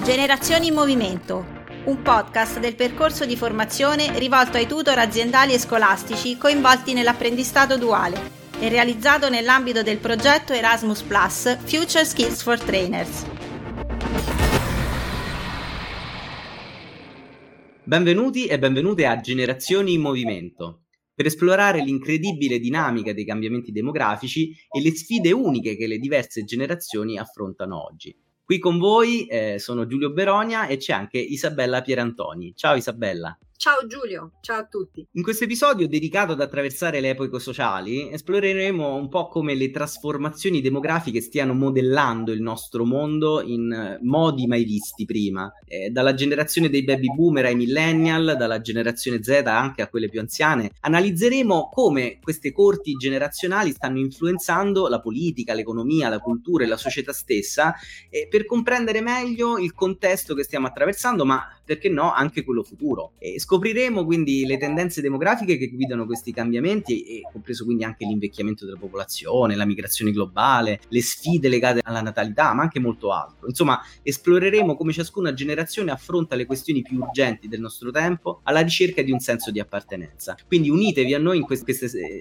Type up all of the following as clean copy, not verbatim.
Generazioni in Movimento, un podcast del percorso di formazione rivolto ai tutor aziendali e scolastici coinvolti nell'apprendistato duale e realizzato nell'ambito del progetto Erasmus Plus Future Skills for Trainers. Benvenuti e benvenute a Generazioni in Movimento, per esplorare l'incredibile dinamica dei cambiamenti demografici e le sfide uniche che le diverse generazioni affrontano oggi. Qui con voi sono Giulio Beronia e c'è anche Isabella Pierantoni. Ciao Isabella. Ciao Giulio, ciao a tutti. In questo episodio dedicato ad attraversare le epoche sociali, esploreremo un po' come le trasformazioni demografiche stiano modellando il nostro mondo in modi mai visti prima. Dalla generazione dei baby boomer ai millennial, dalla generazione Z anche a quelle più anziane, analizzeremo come queste corti generazionali stanno influenzando la politica, l'economia, la cultura e la società stessa, per comprendere meglio il contesto che stiamo attraversando, ma perché no anche quello futuro. Scopriremo quindi le tendenze demografiche che guidano questi cambiamenti e compreso quindi anche l'invecchiamento della popolazione, la migrazione globale, le sfide legate alla natalità, ma anche molto altro. Insomma, esploreremo come ciascuna generazione affronta le questioni più urgenti del nostro tempo alla ricerca di un senso di appartenenza. Quindi unitevi a noi in queste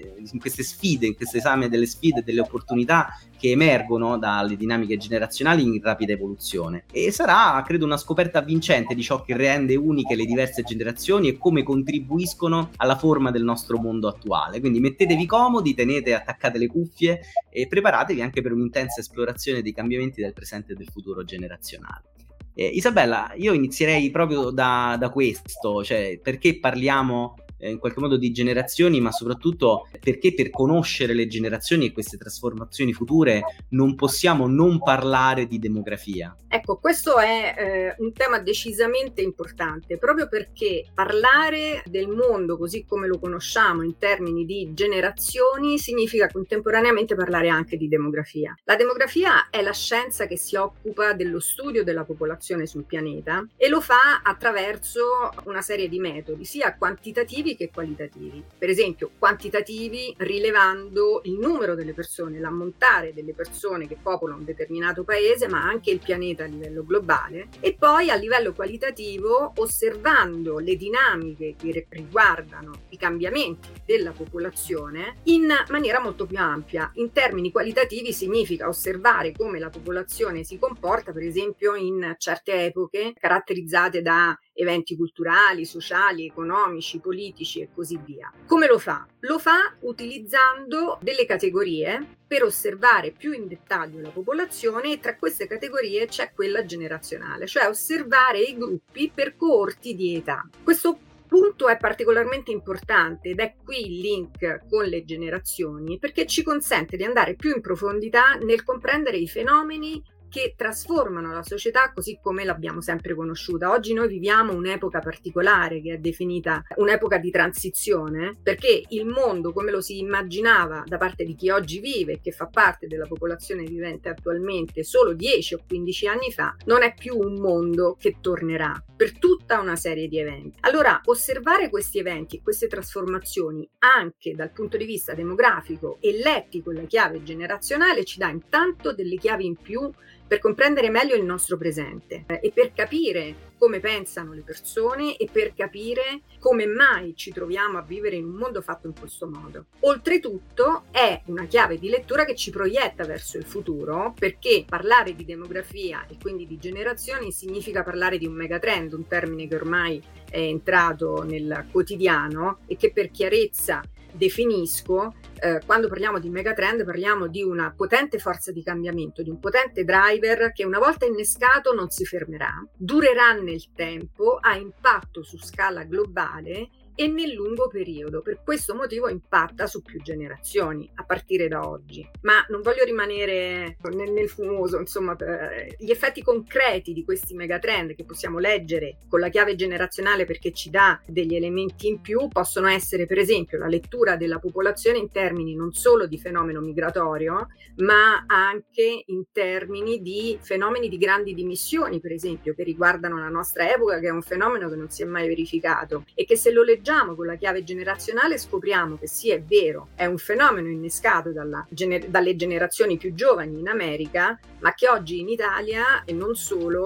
sfide, in questo esame delle sfide e delle opportunità che emergono dalle dinamiche generazionali in rapida evoluzione. E sarà, credo, una scoperta vincente di ciò che rende uniche le diverse generazioni e come contribuiscono alla forma del nostro mondo attuale. Quindi mettetevi comodi, tenete attaccate le cuffie e preparatevi anche per un'intensa esplorazione dei cambiamenti del presente e del futuro generazionale. Isabella, io inizierei proprio da questo, cioè perché parliamo in qualche modo di generazioni, ma soprattutto perché per conoscere le generazioni e queste trasformazioni future non possiamo non parlare di demografia. Ecco, questo è un tema decisamente importante, proprio perché parlare del mondo così come lo conosciamo in termini di generazioni significa contemporaneamente parlare anche di demografia. La demografia è la scienza che si occupa dello studio della popolazione sul pianeta e lo fa attraverso una serie di metodi, sia quantitativi che qualitativi. Per esempio, quantitativi rilevando il numero delle persone, l'ammontare delle persone che popolano un determinato paese, ma anche il pianeta a livello globale, e poi a livello qualitativo osservando le dinamiche che riguardano i cambiamenti della popolazione in maniera molto più ampia. In termini qualitativi significa osservare come la popolazione si comporta, per esempio, in certe epoche caratterizzate da eventi culturali, sociali, economici, politici e così via. Come lo fa? Lo fa utilizzando delle categorie per osservare più in dettaglio la popolazione e tra queste categorie c'è quella generazionale, cioè osservare i gruppi per coorti di età. Questo punto è particolarmente importante ed è qui il link con le generazioni perché ci consente di andare più in profondità nel comprendere i fenomeni che trasformano la società così come l'abbiamo sempre conosciuta. Oggi noi viviamo un'epoca particolare che è definita un'epoca di transizione, perché il mondo come lo si immaginava da parte di chi oggi vive e che fa parte della popolazione vivente attualmente solo 10 o 15 anni fa, non è più un mondo che tornerà per tutta una serie di eventi. Allora, osservare questi eventi e queste trasformazioni anche dal punto di vista demografico e letti con la chiave generazionale ci dà intanto delle chiavi in più per comprendere meglio il nostro presente e per capire come pensano le persone e per capire come mai ci troviamo a vivere in un mondo fatto in questo modo. Oltretutto è una chiave di lettura che ci proietta verso il futuro, perché parlare di demografia e quindi di generazioni significa parlare di un megatrend, un termine che ormai è entrato nel quotidiano e che per chiarezza definisco. Quando parliamo di megatrend parliamo di una potente forza di cambiamento, di un potente driver che una volta innescato non si fermerà, durerà nel tempo, ha impatto su scala globale e nel lungo periodo. Per questo motivo impatta su più generazioni a partire da oggi. Ma non voglio rimanere nel fumoso, insomma, gli effetti concreti di questi megatrend che possiamo leggere con la chiave generazionale perché ci dà degli elementi in più possono essere per esempio la lettura della popolazione in termini non solo di fenomeno migratorio, ma anche in termini di fenomeni di grandi dimissioni, per esempio, che riguardano la nostra epoca, che è un fenomeno che non si è mai verificato e che se lo leggiamo con la chiave generazionale scopriamo che sì, è vero, è un fenomeno innescato dalle generazioni più giovani in America, ma che oggi in Italia e non solo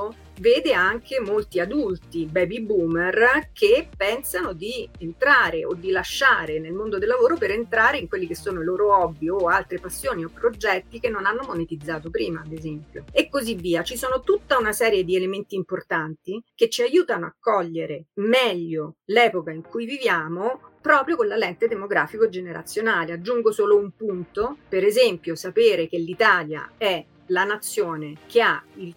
vede anche molti adulti baby boomer che pensano di entrare o di lasciare nel mondo del lavoro per entrare in quelli che sono i loro hobby o altre passioni o progetti che non hanno monetizzato prima, ad esempio, e così via. Ci sono tutta una serie di elementi importanti che ci aiutano a cogliere meglio l'epoca in cui viviamo proprio con la lente demografico-generazionale. Aggiungo solo un punto: per esempio sapere che l'Italia è la nazione che ha il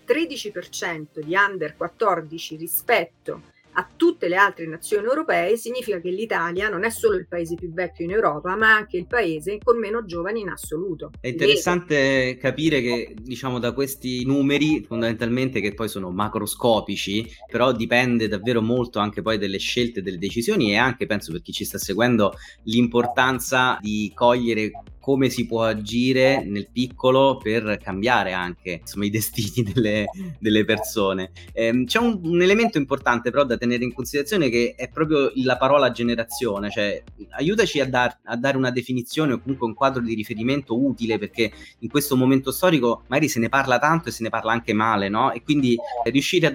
13% di under 14 rispetto a tutte le altre nazioni europee significa che l'Italia non è solo il paese più vecchio in Europa, ma anche il paese con meno giovani in assoluto. È interessante capire che, diciamo, da questi numeri, fondamentalmente, che poi sono macroscopici, però dipende davvero molto anche poi delle scelte, delle decisioni, e anche, penso, per chi ci sta seguendo, l'importanza di cogliere come si può agire nel piccolo per cambiare anche, insomma, i destini delle persone. C'è un elemento importante però da tenere in considerazione, che è proprio la parola generazione, cioè aiutaci a dare una definizione o comunque un quadro di riferimento utile, perché in questo momento storico magari se ne parla tanto e se ne parla anche male, no? E quindi riuscire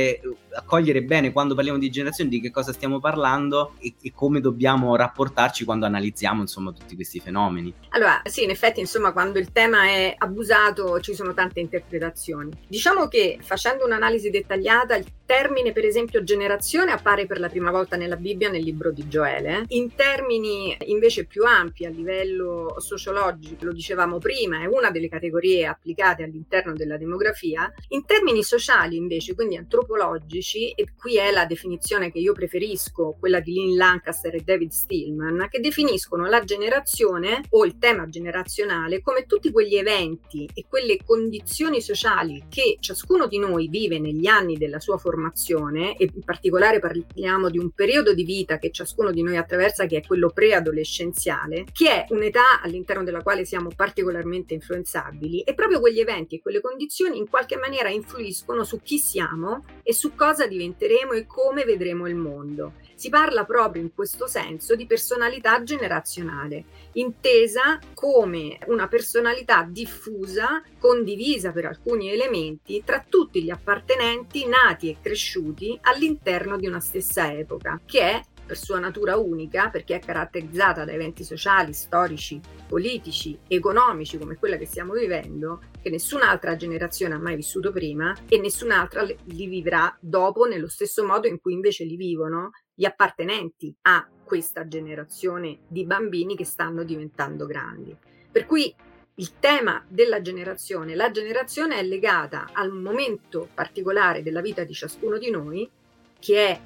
a cogliere bene quando parliamo di generazione di che cosa stiamo parlando e come dobbiamo rapportarci quando analizziamo, insomma, tutti questi fenomeni. Allora, sì, in effetti, insomma, quando il tema è abusato ci sono tante interpretazioni. Diciamo che, facendo un'analisi dettagliata, il termine, per esempio, generazione appare per la prima volta nella Bibbia, nel libro di Gioele. In termini invece più ampi a livello sociologico, lo dicevamo prima, è una delle categorie applicate all'interno della demografia. In termini sociali invece, quindi antropologici, e qui è la definizione che io preferisco, quella di Lynn Lancaster e David Stillman, che definiscono la generazione o il tema generazionale come tutti quegli eventi e quelle condizioni sociali che ciascuno di noi vive negli anni della sua formazione, e in particolare parliamo di un periodo di vita che ciascuno di noi attraversa, che è quello preadolescenziale, che è un'età all'interno della quale siamo particolarmente influenzabili, e proprio quegli eventi e quelle condizioni in qualche maniera influiscono su chi siamo e su cosa diventeremo e come vedremo il mondo. Si parla proprio in questo senso di personalità generazionale, intesa come una personalità diffusa, condivisa per alcuni elementi tra tutti gli appartenenti nati e cresciuti all'interno di una stessa epoca, che è per sua natura unica, perché è caratterizzata da eventi sociali, storici, politici, economici come quella che stiamo vivendo, che nessun'altra generazione ha mai vissuto prima e nessun'altra li vivrà dopo nello stesso modo in cui invece li vivono gli appartenenti a questa generazione di bambini che stanno diventando grandi. Per cui il tema della generazione, la generazione è legata al momento particolare della vita di ciascuno di noi, che è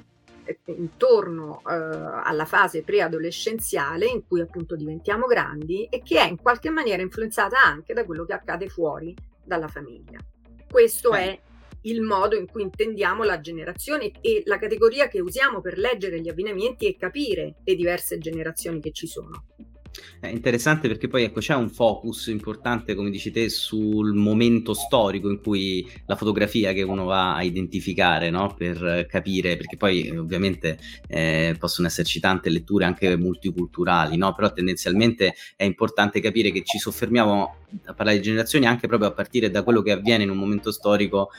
intorno alla fase preadolescenziale, in cui appunto diventiamo grandi, e che è in qualche maniera influenzata anche da quello che accade fuori dalla famiglia. Questo è il modo in cui intendiamo la generazione e la categoria che usiamo per leggere gli avvenimenti e capire le diverse generazioni che ci sono. È interessante perché poi, ecco, c'è un focus importante, come dici te, sul momento storico in cui la fotografia che uno va a identificare, no? Per capire, perché poi ovviamente possono esserci tante letture anche multiculturali, no? Però tendenzialmente è importante capire che ci soffermiamo a parlare di generazioni anche proprio a partire da quello che avviene in un momento storico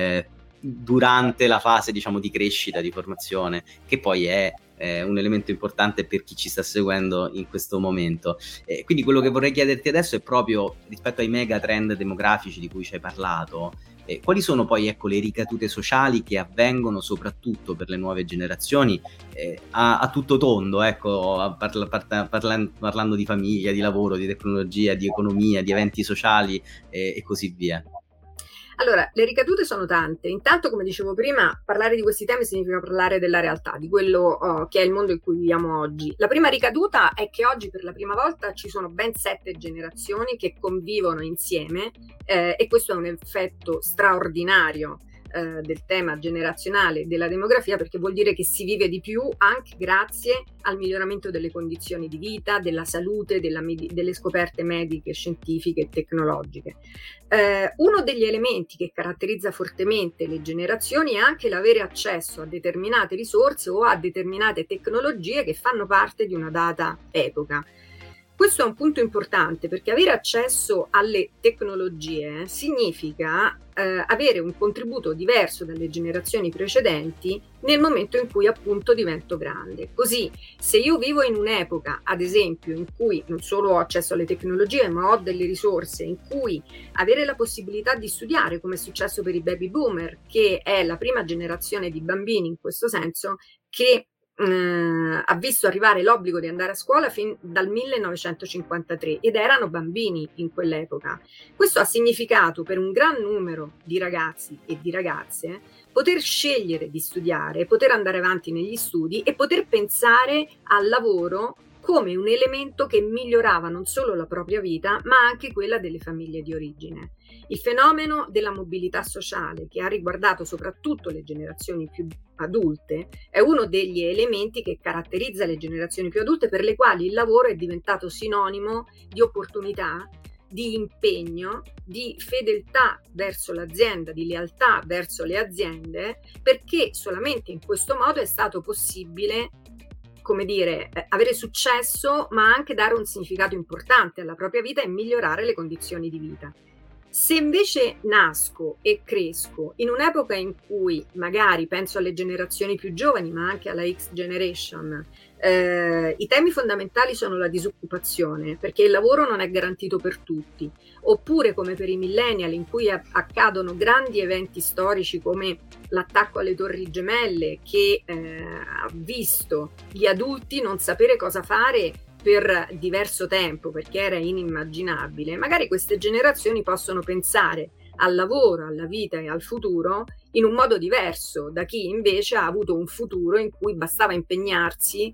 durante la fase, diciamo, di crescita, di formazione, che poi è un elemento importante per chi ci sta seguendo in questo momento. Quindi quello che vorrei chiederti adesso è proprio, rispetto ai mega trend demografici di cui ci hai parlato, quali sono poi, ecco, le ricadute sociali che avvengono soprattutto per le nuove generazioni a tutto tondo, ecco, parlando di famiglia, di lavoro, di tecnologia, di economia, di eventi sociali e così via. Allora, le ricadute sono tante. Intanto, come dicevo prima, parlare di questi temi significa parlare della realtà, di quello che è il mondo in cui viviamo oggi. La prima ricaduta è che oggi per la prima volta ci sono ben 7 generazioni che convivono insieme e questo è un effetto straordinario del tema generazionale della demografia, perché vuol dire che si vive di più anche grazie al miglioramento delle condizioni di vita, della salute, delle scoperte mediche, scientifiche e tecnologiche. Uno degli elementi che caratterizza fortemente le generazioni è anche l'avere accesso a determinate risorse o a determinate tecnologie che fanno parte di una data epoca. Questo è un punto importante, perché avere accesso alle tecnologie significa avere un contributo diverso dalle generazioni precedenti nel momento in cui appunto divento grande. Così, se io vivo in un'epoca, ad esempio, in cui non solo ho accesso alle tecnologie, ma ho delle risorse, in cui avere la possibilità di studiare, come è successo per i baby boomer, che è la prima generazione di bambini in questo senso, che ha visto arrivare l'obbligo di andare a scuola fin dal 1953 ed erano bambini in quell'epoca. Questo ha significato per un gran numero di ragazzi e di ragazze poter scegliere di studiare, poter andare avanti negli studi e poter pensare al lavoro come un elemento che migliorava non solo la propria vita, ma anche quella delle famiglie di origine. Il fenomeno della mobilità sociale, che ha riguardato soprattutto le generazioni più adulte, è uno degli elementi che caratterizza le generazioni più adulte, per le quali il lavoro è diventato sinonimo di opportunità, di impegno, di fedeltà verso l'azienda, di lealtà verso le aziende, perché solamente in questo modo è stato possibile, come dire, avere successo, ma anche dare un significato importante alla propria vita e migliorare le condizioni di vita. Se invece nasco e cresco in un'epoca in cui magari penso alle generazioni più giovani, ma anche alla X generation, i temi fondamentali sono la disoccupazione, perché il lavoro non è garantito per tutti, oppure come per i millennial, in cui accadono grandi eventi storici come l'attacco alle Torri Gemelle, che ha visto gli adulti non sapere cosa fare per diverso tempo, perché era inimmaginabile. Magari queste generazioni possono pensare al lavoro, alla vita e al futuro in un modo diverso da chi invece ha avuto un futuro in cui bastava impegnarsi,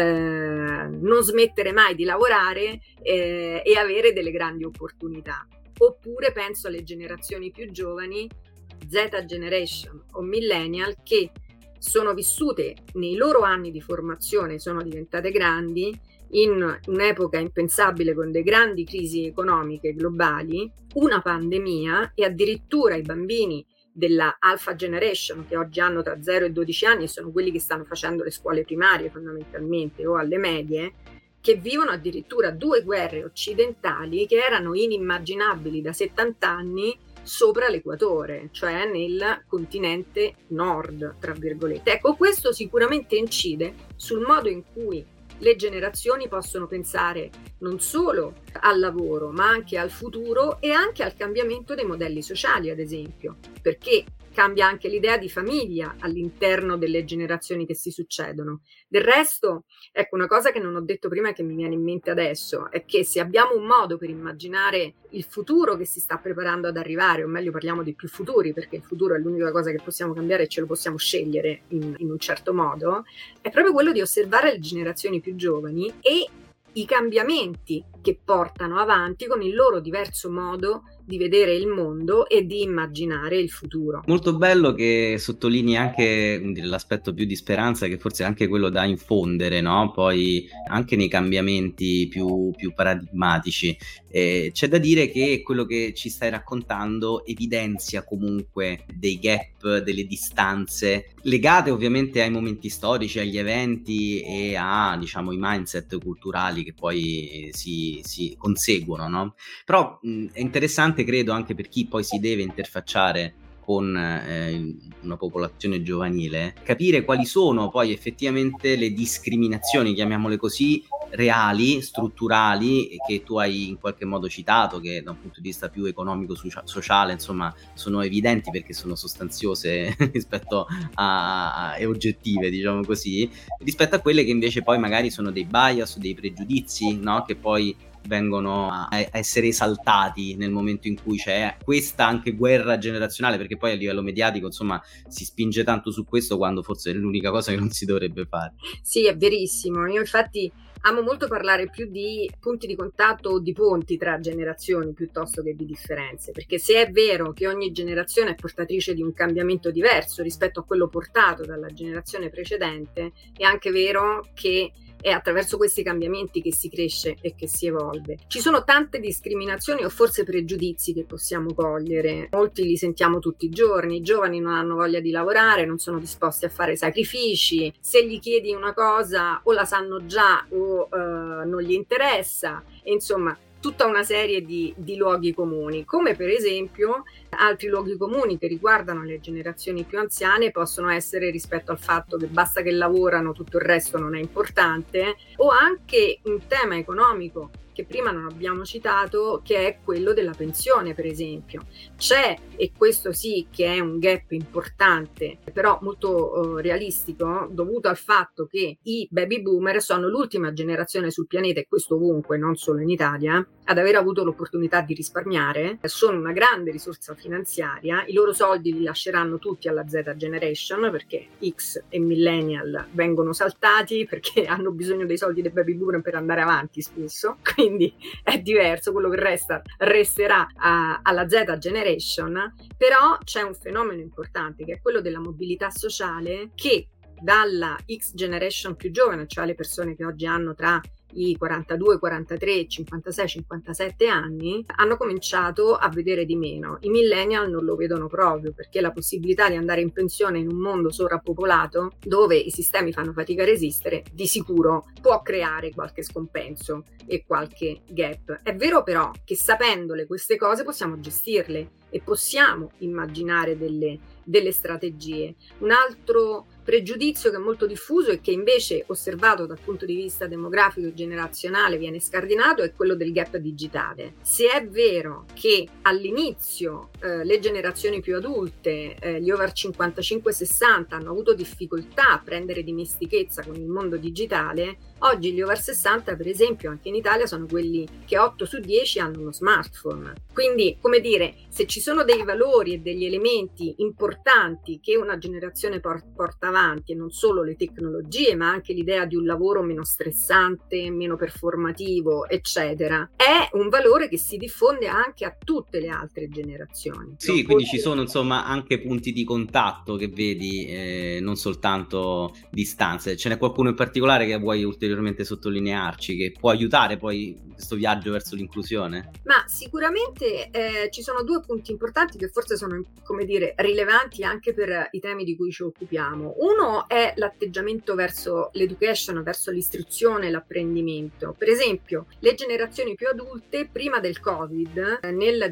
non smettere mai di lavorare e avere delle grandi opportunità. Oppure penso alle generazioni più giovani, Z Generation o Millennial, che sono vissute nei loro anni di formazione, sono diventate grandi in un'epoca impensabile, con delle grandi crisi economiche globali, una pandemia, e addirittura i bambini della Alpha Generation, che oggi hanno tra 0 e 12 anni e sono quelli che stanno facendo le scuole primarie fondamentalmente o alle medie, che vivono addirittura 2 guerre occidentali che erano inimmaginabili da 70 anni sopra l'equatore, cioè nel continente nord, tra virgolette. Ecco, questo sicuramente incide sul modo in cui le generazioni possono pensare non solo al lavoro, ma anche al futuro e anche al cambiamento dei modelli sociali, ad esempio, perché cambia anche l'idea di famiglia all'interno delle generazioni che si succedono. Del resto, ecco, una cosa che non ho detto prima e che mi viene in mente adesso è che se abbiamo un modo per immaginare il futuro che si sta preparando ad arrivare, o meglio parliamo di più futuri, perché il futuro è l'unica cosa che possiamo cambiare e ce lo possiamo scegliere in un certo modo, è proprio quello di osservare le generazioni più giovani e i cambiamenti che portano avanti con il loro diverso modo di vedere il mondo e di immaginare il futuro. Molto bello che sottolinei anche l'aspetto più di speranza, che forse è anche quello da infondere, no? Poi anche nei cambiamenti più paradigmatici. C'è da dire che quello che ci stai raccontando evidenzia comunque dei gap, delle distanze legate ovviamente ai momenti storici, agli eventi e a, diciamo, i mindset culturali che poi si conseguono, no? Però è interessante, credo, anche per chi poi si deve interfacciare con una popolazione giovanile, capire quali sono poi effettivamente le discriminazioni, chiamiamole così, reali, strutturali, che tu hai in qualche modo citato, che da un punto di vista più economico, sociale, insomma, sono evidenti perché sono sostanziose rispetto e oggettive, diciamo così, rispetto a quelle che invece poi magari sono dei bias o dei pregiudizi, no? Che poi vengono a essere esaltati nel momento in cui c'è questa anche guerra generazionale, perché poi a livello mediatico, insomma, si spinge tanto su questo quando forse è l'unica cosa che non si dovrebbe fare. Sì, è verissimo. Io infatti amo molto parlare più di punti di contatto o di ponti tra generazioni piuttosto che di differenze, perché se è vero che ogni generazione è portatrice di un cambiamento diverso rispetto a quello portato dalla generazione precedente, è anche vero che è attraverso questi cambiamenti che si cresce e che si evolve. Ci sono tante discriminazioni o forse pregiudizi che possiamo cogliere, molti li sentiamo tutti i giorni: i giovani non hanno voglia di lavorare, non sono disposti a fare sacrifici, se gli chiedi una cosa o la sanno già o non gli interessa, e insomma tutta una serie di luoghi comuni, come per esempio altri luoghi comuni che riguardano le generazioni più anziane possono essere rispetto al fatto che basta che lavorano, tutto il resto non è importante, o anche un tema economico che prima non abbiamo citato, che è quello della pensione, per esempio. C'è, e questo sì che è un gap importante, però molto realistico, dovuto al fatto che i baby boomer sono l'ultima generazione sul pianeta, e questo ovunque, non solo in Italia, ad aver avuto l'opportunità di risparmiare, sono una grande risorsa finanziaria, i loro soldi li lasceranno tutti alla Z Generation, perché X e Millennial vengono saltati perché hanno bisogno dei soldi dei baby boomer per andare avanti spesso, quindi è diverso, quello che resterà alla Z Generation. Però c'è un fenomeno importante che è quello della mobilità sociale, che dalla X Generation più giovane, cioè le persone che oggi hanno tra i 42, 43, 56, 57 anni, hanno cominciato a vedere di meno. I millennial non lo vedono proprio, perché la possibilità di andare in pensione in un mondo sovrappopolato, dove i sistemi fanno fatica a resistere, di sicuro può creare qualche scompenso e qualche gap. È vero però che sapendole queste cose possiamo gestirle e possiamo immaginare delle strategie. Un altro pregiudizio che è molto diffuso e che invece, osservato dal punto di vista demografico e generazionale, viene scardinato è quello del gap digitale. Se è vero che all'inizio le generazioni più adulte, gli over 55-60, hanno avuto difficoltà a prendere dimestichezza con il mondo digitale, oggi gli over 60, per esempio, anche in Italia, sono quelli che 8 su 10 hanno uno smartphone. Quindi, come dire, se ci sono dei valori e degli elementi importanti che una generazione porta avanti, e non solo le tecnologie, ma anche l'idea di un lavoro meno stressante, meno performativo, eccetera, è un valore che si diffonde anche a tutte le altre generazioni. Sì, quindi ci sono insomma anche punti di contatto che vedi, non soltanto distanze. Ce n'è qualcuno in particolare che vuoi ulteriormente sottolinearci, che può aiutare poi questo viaggio verso l'inclusione? Ma sicuramente ci sono due punti importanti che forse sono, come dire, rilevanti anche per i temi di cui ci occupiamo. Uno è l'atteggiamento verso l'education, verso l'istruzione e l'apprendimento. Per esempio, le generazioni più adulte, prima del Covid, nel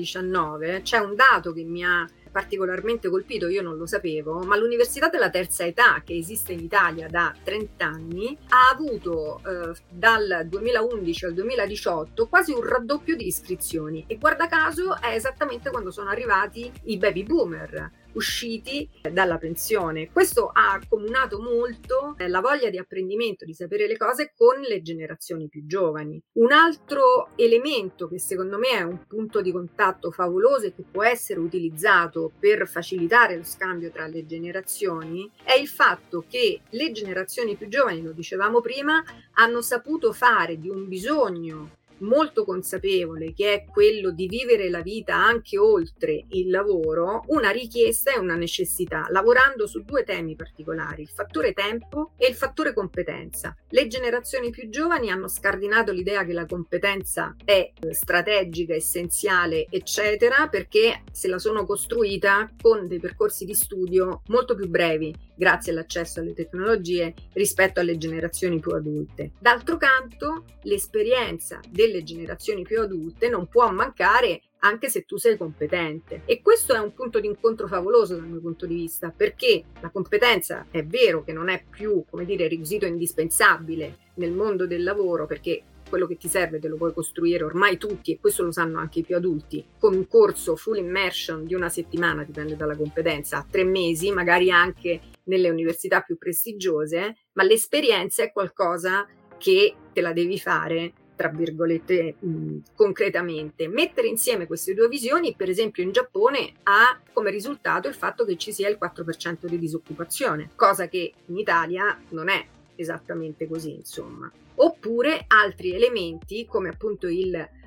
2019, c'è un dato che mi ha particolarmente colpito, io non lo sapevo, ma l'Università della Terza Età, che esiste in Italia da 30 anni, ha avuto dal 2011 al 2018 quasi un raddoppio di iscrizioni, e guarda caso è esattamente quando sono arrivati i baby boomer usciti dalla pensione. Questo ha accomunato molto la voglia di apprendimento, di sapere le cose, con le generazioni più giovani. Un altro elemento che secondo me è un punto di contatto favoloso e che può essere utilizzato per facilitare lo scambio tra le generazioni è il fatto che le generazioni più giovani, lo dicevamo prima, hanno saputo fare di un bisogno molto consapevole, che è quello di vivere la vita anche oltre il lavoro, una richiesta e una necessità, lavorando su due temi particolari: il fattore tempo e il fattore competenza. Le generazioni più giovani hanno scardinato l'idea che la competenza è strategica, essenziale, eccetera, perché se la sono costruita con dei percorsi di studio molto più brevi, grazie all'accesso alle tecnologie, rispetto alle generazioni più adulte. D'altro canto, l'esperienza delle generazioni più adulte non può mancare anche se tu sei competente, e questo è un punto di incontro favoloso dal mio punto di vista, perché la competenza è vero che non è più, come dire, requisito indispensabile nel mondo del lavoro, perché quello che ti serve te lo puoi costruire ormai tutti, e questo lo sanno anche i più adulti, con un corso full immersion di una settimana, dipende dalla competenza, 3 mesi, magari anche nelle università più prestigiose, ma l'esperienza è qualcosa che te la devi fare, tra virgolette, concretamente. Mettere insieme queste due visioni, per esempio in Giappone, ha come risultato il fatto che ci sia il 4% di disoccupazione, cosa che in Italia non è esattamente così, insomma. Oppure altri elementi come appunto il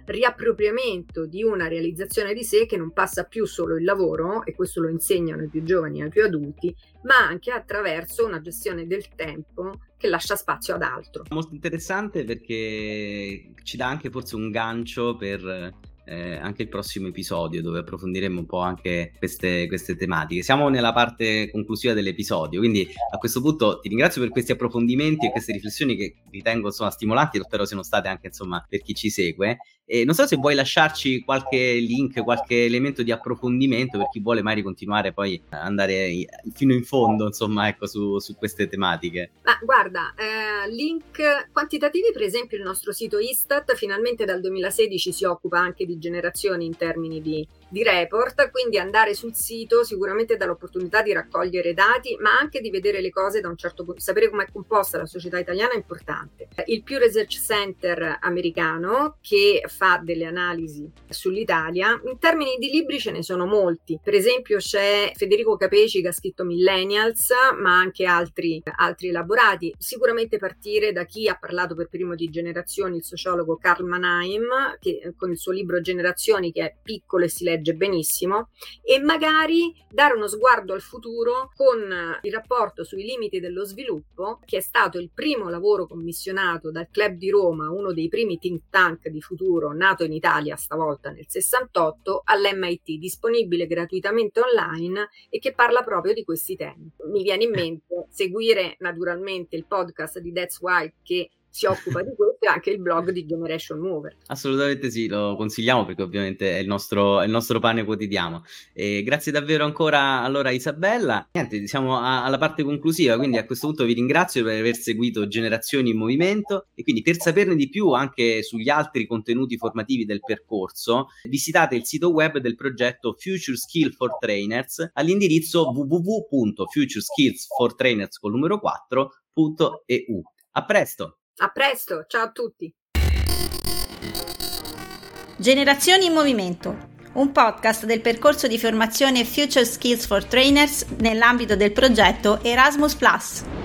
riappropriamento di una realizzazione di sé che non passa più solo il lavoro, e questo lo insegnano i più giovani e ai più adulti, ma anche attraverso una gestione del tempo che lascia spazio ad altro. Molto interessante, perché ci dà anche forse un gancio per anche il prossimo episodio, dove approfondiremo un po' anche queste tematiche. Siamo nella parte conclusiva dell'episodio, quindi a questo punto ti ringrazio per questi approfondimenti e queste riflessioni che ritengo stimolanti, e spero siano state anche per chi ci segue. E non so se vuoi lasciarci qualche link, qualche elemento di approfondimento per chi vuole magari continuare poi a andare fino in fondo, ecco, su queste tematiche. Ma guarda, link quantitativi, per esempio il nostro sito Istat finalmente dal 2016 si occupa anche di generazioni in termini di report, quindi andare sul sito sicuramente dà l'opportunità di raccogliere dati, ma anche di vedere le cose da un certo punto, sapere com'è composta la società italiana è importante. Il Pew Research Center americano, che fa delle analisi sull'Italia, in termini di libri ce ne sono molti, per esempio c'è Federico Capeci che ha scritto Millennials, ma anche altri elaborati. Sicuramente partire da chi ha parlato per primo di generazioni, il sociologo Karl Mannheim, che con il suo libro Generazioni, che è piccolo e si legge benissimo, e magari dare uno sguardo al futuro con il rapporto sui limiti dello sviluppo, che è stato il primo lavoro commissionato dal Club di Roma, uno dei primi think tank di futuro nato in Italia stavolta nel 68 all'MIT, disponibile gratuitamente online e che parla proprio di questi temi. Mi viene in mente seguire naturalmente il podcast di That's Why, che si occupa di questo, e anche il blog di Generation Mover. Assolutamente sì, lo consigliamo, perché ovviamente è il nostro pane quotidiano. E grazie davvero ancora allora Isabella. Niente, siamo alla parte conclusiva, quindi a questo punto vi ringrazio per aver seguito Generazioni in Movimento, e quindi per saperne di più anche sugli altri contenuti formativi del percorso visitate il sito web del progetto Future Skill for Trainers all'indirizzo www.futureskillsfortrainers4.eu. A presto! A presto, ciao a tutti! Generazioni in Movimento, un podcast del percorso di formazione Future Skills for Trainers nell'ambito del progetto Erasmus+.